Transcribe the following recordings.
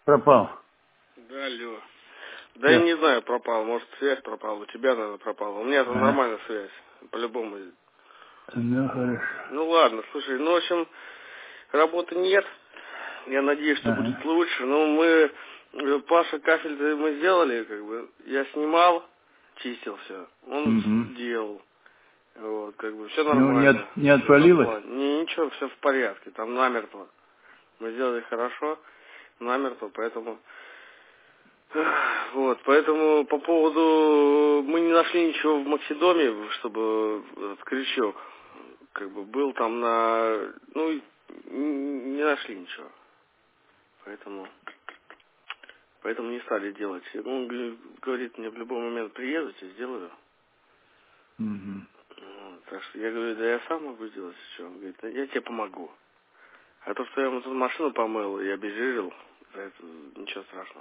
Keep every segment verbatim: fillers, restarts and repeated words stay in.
пропал. Да, алло. Да, да я не знаю, пропал. Может, связь пропала. У тебя, наверное, пропала. У меня там ага. Нормальная связь. По-любому. Ну, хорошо. Ну, ладно, слушай. Ну, в общем, работы нет. Я надеюсь, что ага. будет лучше. Но мы... Паша кафель мы сделали, как бы. Я снимал, чистил все. Он угу. делал. Вот, как бы, все нормально. Ну, не, от, не отвалилось? Не, ничего, все в порядке. Там намертво. Мы сделали хорошо, намертво, поэтому... Вот, поэтому по поводу... Мы не нашли ничего в Максидоме, чтобы этот крючок как бы был там на... Ну, не нашли ничего. Поэтому... Поэтому не стали делать. Он говорит, мне в любой момент приедете, сделаю. Угу. Вот, так что я говорю, да я сам могу сделать, что? Он говорит, да я тебе помогу. А то, что я ему тут машину помыл и обезжирил, за это ничего страшного.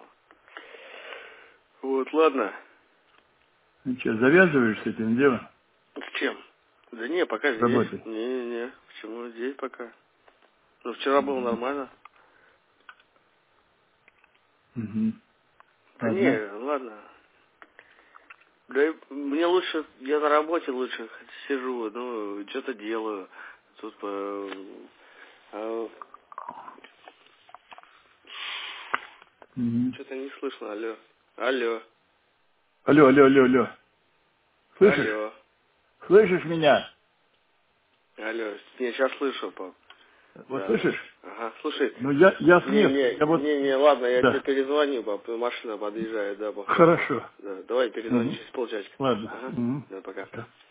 Вот, ладно. Ну что, завязываешь с этим делом? С чем? Да не, пока здесь. Работай. Не-не-не, почему здесь пока? Ну, вчера было нормально. Угу. Да ладно. Не, ладно. Да мне лучше, я на работе лучше сижу, ну, что-то делаю. Тут по... А... Угу. Что-то не слышно, алло. Алло. Алло, алло, алло, алло. Слышишь? Алло. Слышишь меня? Алло. Не, сейчас слышу, пап. Вот да. Слышишь? Ага, слушай. Ну я, я с не, места. не, Я вот... не, не, ладно, я да. тебе перезвоню, пап. Машина подъезжает, да, пап. Хорошо. Да, давай перезвоню угу. через полчасика. Ладно. Ага. Угу. Да, пока. Пока.